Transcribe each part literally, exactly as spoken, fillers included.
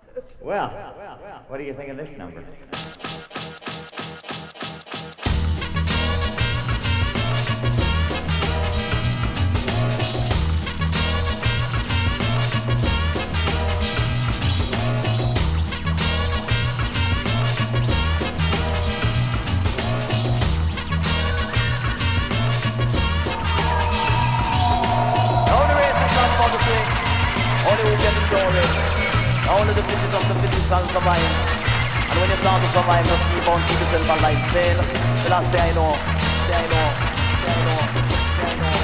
Well, what do you think of this number? Now the race is not for the swing. Only who can control it. Only the fittest of the fittest can survive. And when you start to survive, just keep on keep yourself alive. Say, till I say I know, say I know, say I know, say I know.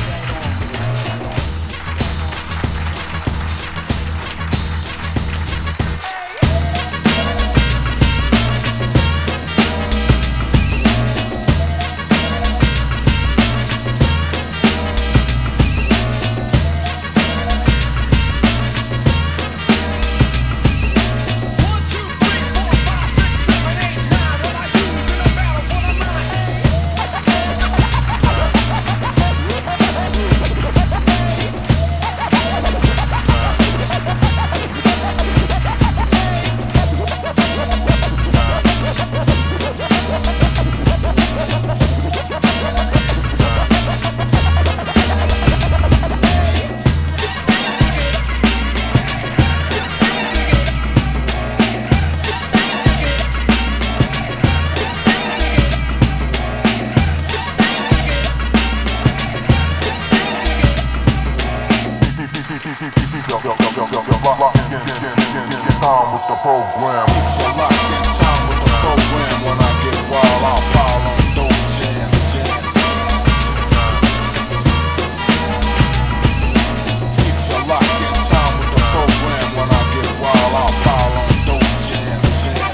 Time with the program. So locked in time with the program. When I get wild, I'll pile on dope jam, jam. Keep you locked in time with the program. When I get wild, I'll pile on dope jam, jam.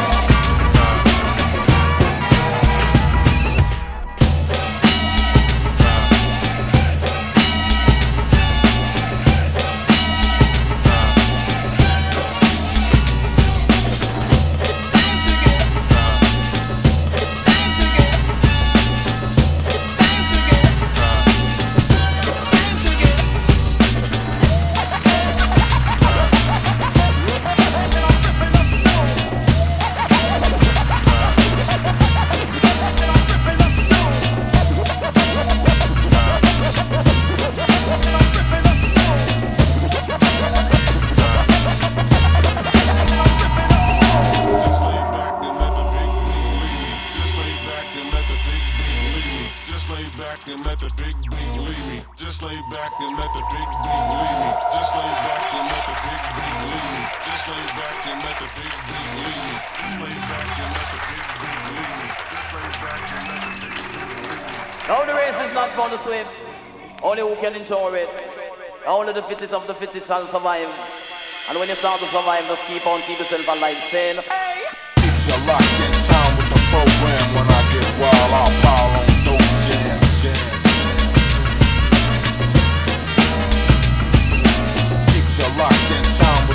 Just lay back and let the big beat lead me. Just lay back and let the big beat lead me. Just lay back and let the big beat lead me. Just lay back and let the big beat lead me. Just lay back and let the big beat lead me. Now the race is not for the swift. Only who can enjoy it. Only the fittest of the fittest can survive. And when you start to survive, just keep on keep yourself alive. Saying, keep you locked in time with the program. When I get wild, I'll pile on dope jam, jam. Keep you locked in time